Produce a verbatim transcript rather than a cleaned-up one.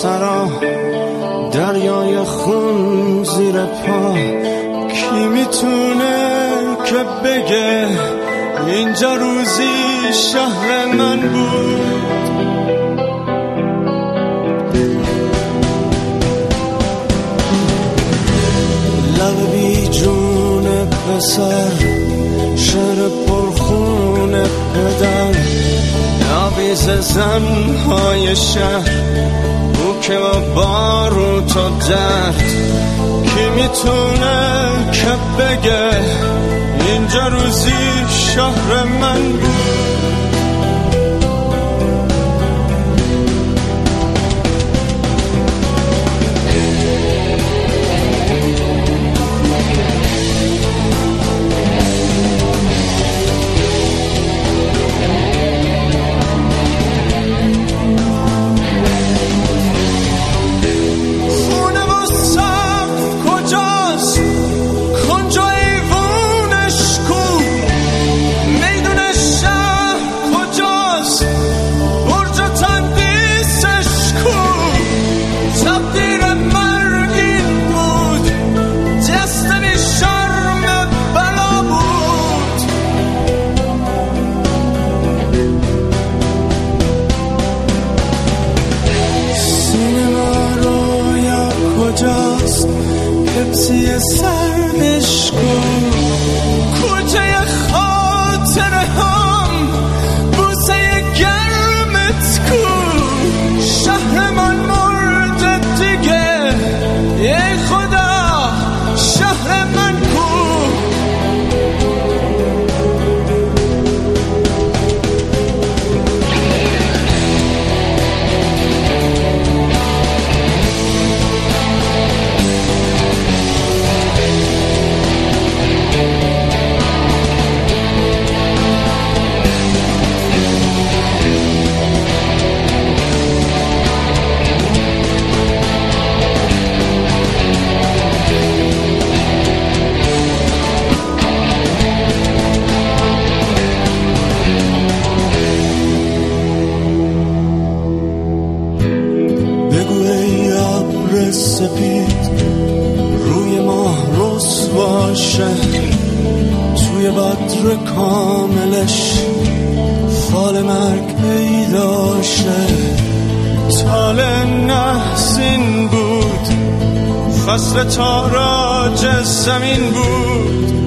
مسترا دریای خون زیر پا، کی میتونه که بگه اینجا روزی شهر من بود. لب بی جون پسر، شعر پرخون پدر، آویز زنهای شهر، او که با باروت و درد، کی میتونه که بگه اینجا روزی شهر من بود. پپسی سردش کن، کوچه خاطره هم، بوسه گرمت کن، شهر من مرده دیگه، ای خدا شهر من کن. سپید روی ماه رسواشه، توی بدر کاملش فال مرگ پیداشه. تال نحسین بود، فصل تاراج زمین بود،